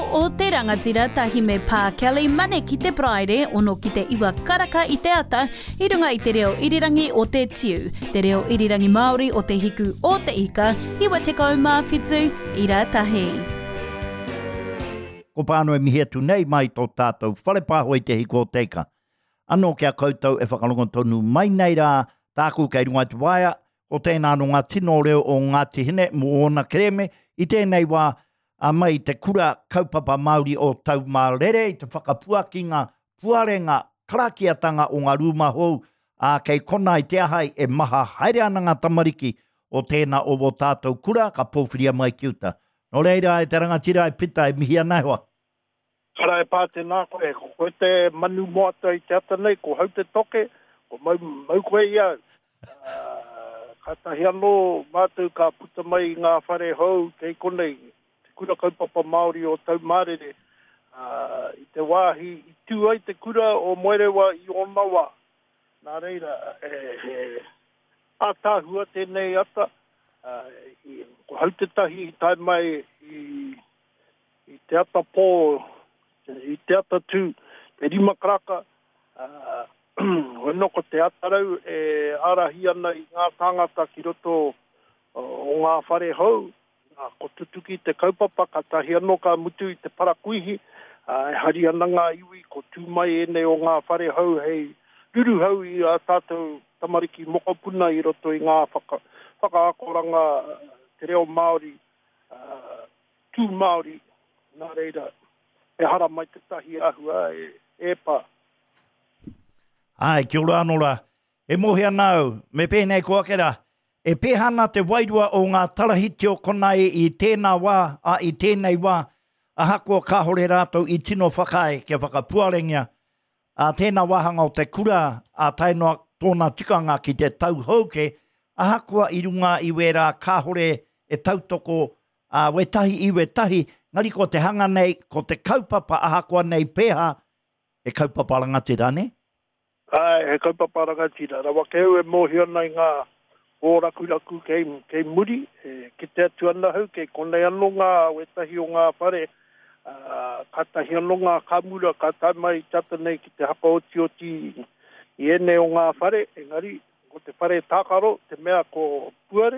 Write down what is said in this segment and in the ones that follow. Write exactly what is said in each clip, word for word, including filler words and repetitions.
o te rangatira tahi me pā Kelly mane ki te praere ono ki te iwa karaka i te ata i runga i te reo irirangi o te tiu, te reo irirangi Māori o te hiku o te ika, iwa te kaumā whitu i rā tahi. Ko pāno e mihia tu nei mai tō tātou whale pāhoi te hiku o te ika. Anō kia koutou e whakalonga tonu mai nei rā tāku kei runga te waia o tēnā no ngā tino reo o ngā tihine mo ona kreme i tēnei wā a mai te kura kaupapa Māori o tau mārere i te whakapua ki ngā puarenga karakiatanga o ngā rūmahou a kei kona i te ahai e maha haere ana ngā tamariki o tēnā o o tātou kura ka pōwhiria mai kiuta. No reira e te rangatira e pita e mihi ana hoa. Kara e pāte nā koe, ko koe te manu moata i te atanei, ko hau te toke, ko mau, mau koe ia. Uh, ka tahi anō mātou ka puta mai ngā whare hou kei konei, kura kaupapa Māori o tau mārere. Uh, I te wāhi, i tū ai te kura o moerewa i ona wā. Nā reira, e, e, ātāhua tēnei ata. Uh, i, ko hau te tahi i tai mai i, i te ata pō, i te ata tū, te rima kraka. Uh, Hoi noko te atarau e arahi ana i ngā tāngata ki roto o ngā whare hou. Ko tutuki te kaupapa, ka tahi anō ka mutu i te parakuihi, uh, e hari ana ngā iwi, ko tūmai ene o ngā whare hou, hei ruru hou i a tātou tamariki mokopuna i roto i ngā whaka, whakaakoranga te reo Māori, uh, tū Māori, nā reira, e hara mai te tahi ahua, e, e pā. Ai, kia ora anora, e mohi anau, me pēnei koakera, e pēhana te wairua o ngā tarahiti o konai i tēnā wā, a i tēnei wā, a hakoa kāhore rātou i tino whakae kia whakapuarengia, a tēnā wāhanga o te kura, a tainoa tōna tikanga ki te tau hauke, a hakoa i runga i wera kāhore e tautoko, a wetahi i wetahi, ngari ko te hanga nei, ko te kaupapa a hakoa nei pēha, e kaupapa rangatira, ne? Ai, he kaupapa rangatira, rawa keu e mohi ana i ngā o raku raku kei, kei muri, e, ki te atu ana hau, kei konei anō ngā wetahi o ngā whare, uh, ka tahi anō ngā kāmura, ka tai mai tata nei ki te hapa oti oti i ene o ngā whare, engari, ko te whare tākaro, te mea ko puare.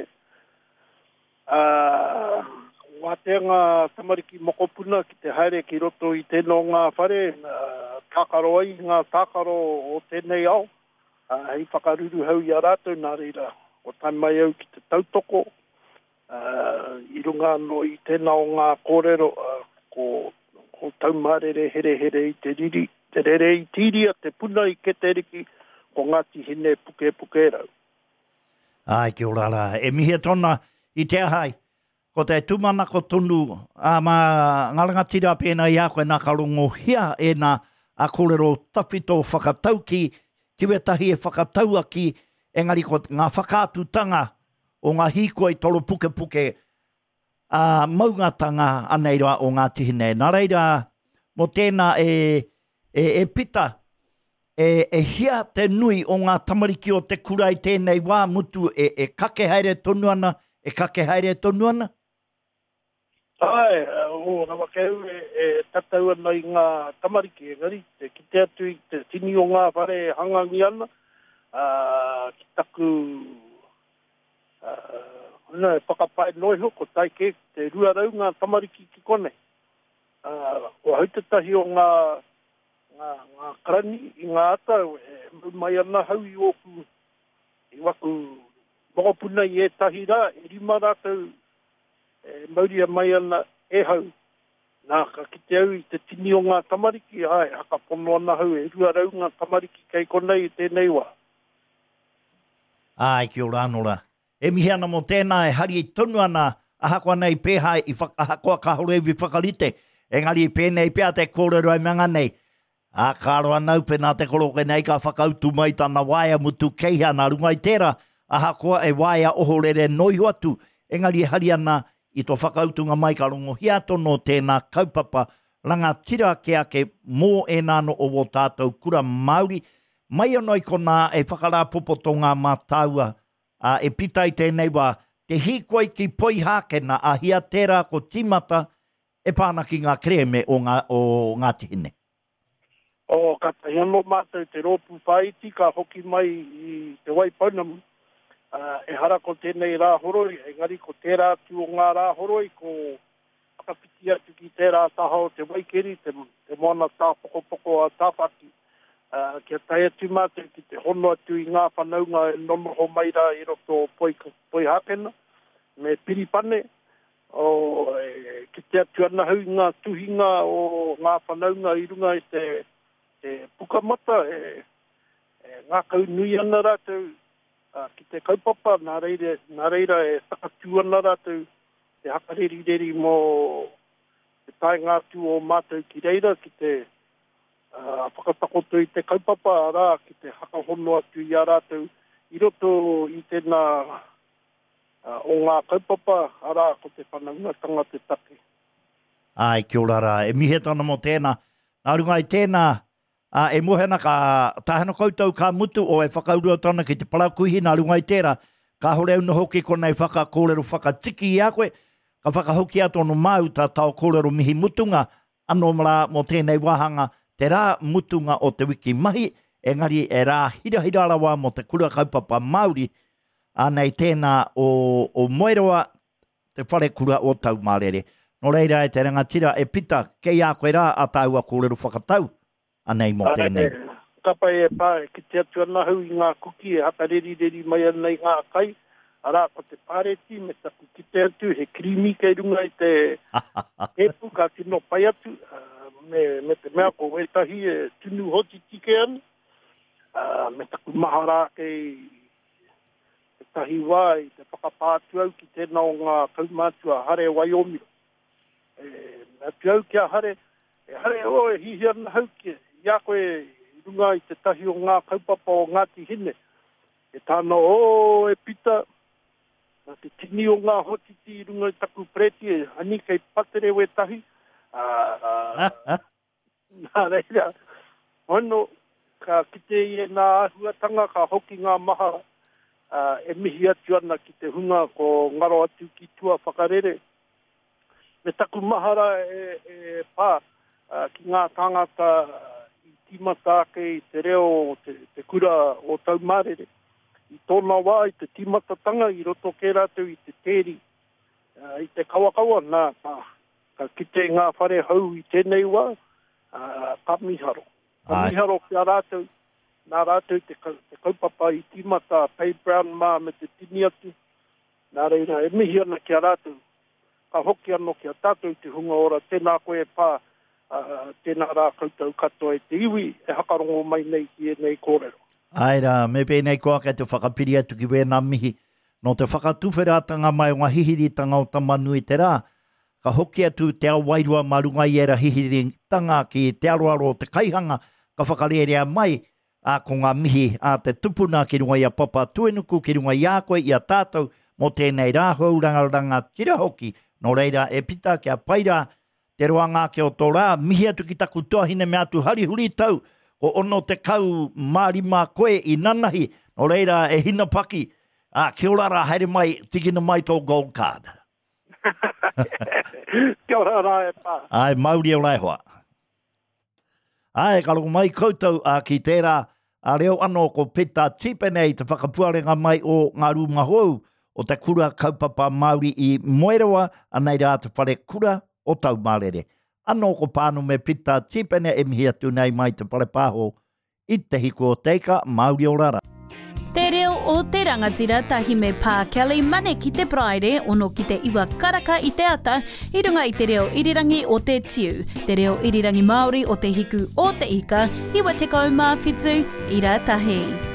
Uh, Wā te ngā tamariki mokopuna ki te haere ki roto i tēnō ngā whare, uh, tākaro ai ngā tākaro o tēnei au, uh, hei whakaruru hau i a rātou nā reira. O tai mai au ki te tautoko, uh, i runga no i tēnā o ngā kōrero, uh, ko, ko taumārere here here i te riri, te rere i tīria, te puna i keteriki, ko ngāti hine puke puke rau. Ai, kia ora rā, e mihia tona i te ahai, ko te tumana ko tonu, a mā ngarangatira pēnā i a koe nā karongo hia e nā a kōrero tawhito whakatau ki, ki wetahi e whakatau aki, engari ko ngā whakātutanga o ngā hiko i tolo puke puke a uh, maungatanga aneira o ngā tihine. Nā reira, mo tēnā e, e, e pita, e, e hia te nui o ngā tamariki o te kurai tēnei wā mutu e, e kake haere tonu ana, e kake haere tonu ana? Ai, o rawa keu e, e tatau ana i ngā tamariki engari, te ki te atu i te tini o ngā whare hangangi ana, Uh, ki taku uh, e whakapae noiho ko taike te ruarau ngā tamariki ki kone. Uh, o hau te tahi o ngā, ngā, ngā karani i ngā ata, e mai ana hau i oku i waku mokopuna i e tahi rā, e rima rātou e mauria mai ana e hau. Nā ka ki te au i te tini o ngā tamariki, ai, haka pono ana hau e ruarau ngā tamariki kei konei i tēnei wā. Ai, ki ora anora. E mihi ana mo tēnā e hari i tonu ana a hakoa nei pēha i hakoa kahore vi whakarite. Engari i pēnei pēa te kōrero ai manga nei. A kāro anau pēnā te koroke nei ka whakautu mai tāna waia mutu keihea nā runga i tērā. A hakoa e waia ohorere noi atu. Engari e hari ana i tō whakautunga mai ka rongo hia tono tēnā kaupapa rangatira ke ake mō e nāno o o tātou kura Māori. Mai anoi kona e whakarā popoto ngā mātaua a e pita i tēnei wā te hikoi ki poi hākena a hia tērā ko timata e pāna ki ngā kreme o ngā, o ngā tihine. O katahi anō mātou te rōpu whaiti, ka hoki mai i te Waipounamu. Uh, e hara ko tēnei rāhoroi, engari ko tērā tu o ngā rāhoroi, ko whakapiti atu ki tērā taha o te Waikeri, te, te moana tā poko poko a tāpaki. Uh, kia tai atu mātou ki te hono atu i ngā whanaunga e nonoho maira i roto o poi, poi hāpena, me piripane, o e, ki te atu ana hui ngā tuhinga o ngā whanaunga i runga i te, te pukamata, e, e, ngā kau nui ana rātou, uh, ki te kaupapa, nā reira, nā reira e whakatū ana rātou, te hakareri reri mō te tai ngā tū o mātou ki reira, ki te Uh, whakatakoto i te kaupapa rā ki te hakahono atu i a rātou i roto i tēnā uh, o ngā kaupapa rā ko te whanaungatanga te take. Ai, kia ora rā. E mihe tana mo tēnā. Nā runga i tēnā, uh, e mohena ka tahana koutou ka mutu o e whakaurua tana ki te parakuhi. Nā runga i tērā, ka hore una hoki konei whakakōrero whakatiki i a koe. Ka whakahoki atono mau tā tau kōrero mihi mutunga. Anō mara mo tēnei wahanga. Te rā mutunga o te wiki mahi, engari e rā hirahira rawa mo te kura kaupapa Māori, anei tēnā o, o Moeroa, te whare kura o tau mārere. No reira e te rangatira e pita, kei a koe rā a tau a kōrero whakatau, anei mo tēnei. Kapa e pā, ki te atu ana hau i ngā kuki, e hakareri reri mai anei ngā kai, arā ko te pāreti, me taku ki te atu, he krimi kei runga i te epu, ka tino pai atu, me, me te mea ko wetahi e tunu hoti tike anu. Uh, me taku mahara kei te tahi wā i te whakapātu au ki tēnā o ngā kaumātua hare Waiomi. E, me atu au kia hare, e hare o e hihi ana hau ki, ia koe runga i te tahi o ngā kaupapa o Ngāti Hine. E tāna o e pita, na te tini o ngā hotiti i runga i taku preti e hani kei patere wetahi. Uh, uh, nā reira, hono, ka kite i e nā ahuatanga, ka hoki ngā maha uh, e mihi atu ana ki te hunga ko ngaro atu ki tua whakarere. Me taku mahara e, e pā uh, ki ngā tangata i timata ake i te reo te, te kura o tau mārere. I tōna wā i te timatatanga i roto ke rātou i te tēri, uh, i te kawakawa nā pā. Ka kite ngā whare hau i tēnei wā, uh, ka miharo. Ka miharo kia rātou, nā rātou te, te kaupapa i timata, Pay Brown mā me te tini atu. Nā reira, e mihi ana kia rātou. Ka hoki ano kia tātou te hunga ora, tēnā koe pā, uh, tēnā rā koutou katoa e te iwi, e hakarongo mai nei ki e nei kōrero. Aira, me pēnei koa kei te whakapiri atu ki wēnā mihi. No te whakatuwheratanga mai o ngā hihiritanga o tamanui te rā, ka hoki atu te awairua marunga i era hihiritanga ki te aroaro te kaihanga, ka whakarerea mai a ko ngā mihi a te tupuna ki runga i a papa tuenuku, ki runga i a koe i a tātou, mo tēnei rāhau rangaranga tira hoki, no reira e pita ki a paira, te roanga ke o tō rā, mihi atu ki taku tuahine me atu harihuri tau, ko ono te kau mārima koe i nanahi, no reira e hina paki, a ki orara haere mai, tikina mai tō gold card. Kia ora rā e pā. Ai, Māori o lai hoa. Ai, ka rongo mai koutou a ki tērā, a reo anō ko Pita Tipenei te whakapuarenga mai o ngā rūmahou o te kura kaupapa Māori i Moeroa, anei rā te whare kura o tau mārere. Anō ko pānu me Pita Tipenei e mihi atu nei mai te whare pāho i te hiko o teika Māori o rara. Te reo o te rangatira tahi me pā Kelly Mane ki te Praire, ono ki te iwa karaka i te ata, i runga i te reo irirangi o te tiu, te reo irirangi Māori o te hiku o te ika, iwa te kaumā whitu, i rā tahi.